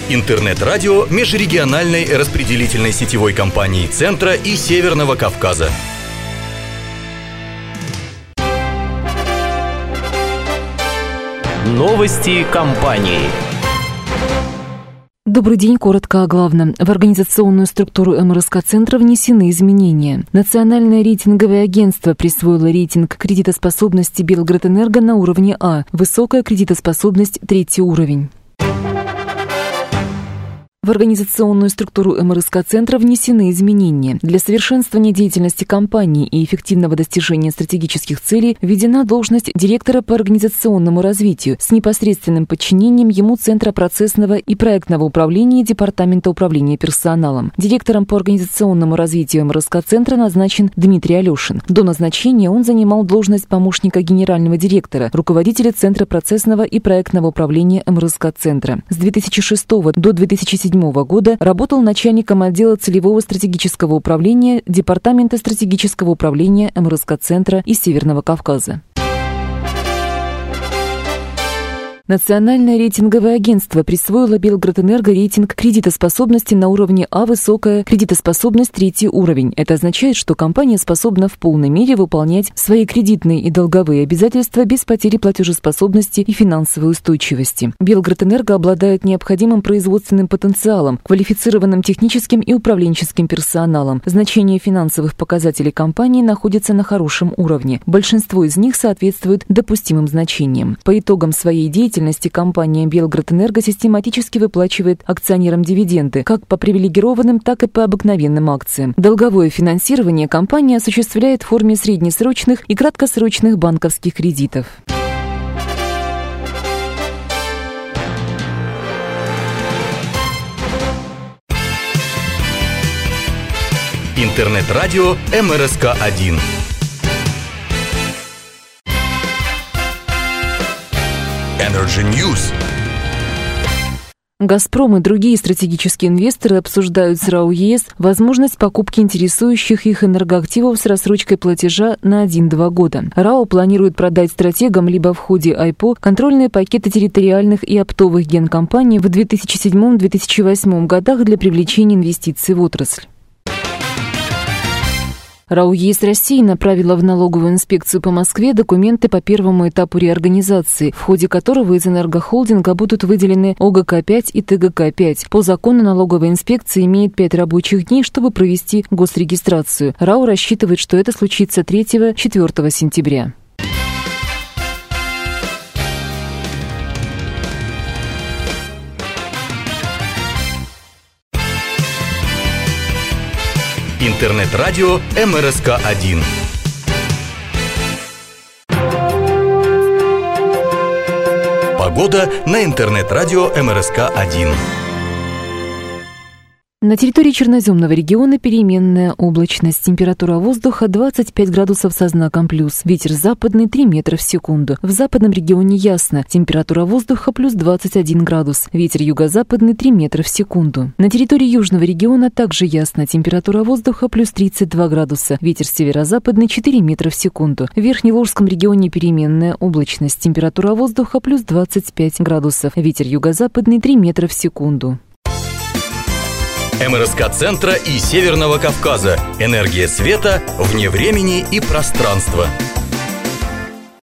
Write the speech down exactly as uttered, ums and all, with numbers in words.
Интернет-радио межрегиональной распределительной сетевой компании Центра и Северного Кавказа. Новости компании. Добрый день, коротко о главном. В организационную структуру эм эр эс ка-центра внесены изменения. Национальное рейтинговое агентство присвоило рейтинг кредитоспособности Белградэнерго на уровне А, высокая кредитоспособность третий уровень. В организационную структуру эм эр эс ка-центра внесены изменения. Для совершенствования деятельности компании и эффективного достижения стратегических целей введена должность директора по организационному развитию с непосредственным подчинением ему Центра процессного и проектного управления Департамента управления персоналом. Директором по организационному развитию эм эр эс ка-центра назначен Дмитрий Алешин. До назначения он занимал должность помощника генерального директора, руководителя Центра процессного и проектного управления эм эр эс ка-центра. С две тысячи шестого до две тысячи седьмого года работал начальником отдела целевого стратегического управления Департамента стратегического управления эм эр эс ка-центра и Северного Кавказа. Национальное рейтинговое агентство присвоило Белградэнерго рейтинг кредитоспособности на уровне А, высокая кредитоспособность третий уровень. Это означает, что компания способна в полной мере выполнять свои кредитные и долговые обязательства без потери платежеспособности и финансовой устойчивости. Белградэнерго обладает необходимым производственным потенциалом, квалифицированным техническим и управленческим персоналом. Значение финансовых показателей компании находится на хорошем уровне. Большинство из них соответствует допустимым значениям. По итогам своей деятельности компания Белградэнерго систематически выплачивает акционерам дивиденды как по привилегированным, так и по обыкновенным акциям. Долговое финансирование компания осуществляет в форме среднесрочных и краткосрочных банковских кредитов. Интернет-радио эм эр эс ка один. Energy News. «Газпром» и другие стратегические инвесторы обсуждают с РАО ЕС возможность покупки интересующих их энергоактивов с рассрочкой платежа на один-два года. РАО планирует продать стратегам либо в ходе ай пи о контрольные пакеты территориальных и оптовых генкомпаний в две тысячи седьмом — две тысячи восьмом годах для привлечения инвестиций в отрасль. РАО ЕС России направила в налоговую инспекцию по Москве документы по первому этапу реорганизации, в ходе которого из энергохолдинга будут выделены о гэ ка пять и тэ гэ ка пять. По закону налоговая инспекция имеет пять рабочих дней, чтобы провести госрегистрацию. РАО рассчитывает, что это случится третьего-четвёртого сентября. Интернет-радио эм эр эс ка один. Погода на интернет-радио эм эр эс ка один. На территории черноземного региона переменная облачность. Температура воздуха двадцать пять градусов со знаком плюс. Ветер западный три метра в секунду. В западном регионе ясно. Температура воздуха плюс двадцать один градус. Ветер юго-западный три метра в секунду. На территории южного региона также ясно. Температура воздуха плюс тридцать два градуса. Ветер северо-западный четыре метра в секунду. В Верхневолжском регионе переменная облачность. Температура воздуха плюс двадцать пять градусов. Ветер юго-западный три метра в секунду. эм эр эс ка-центра и Северного Кавказа. Энергия света вне времени и пространства.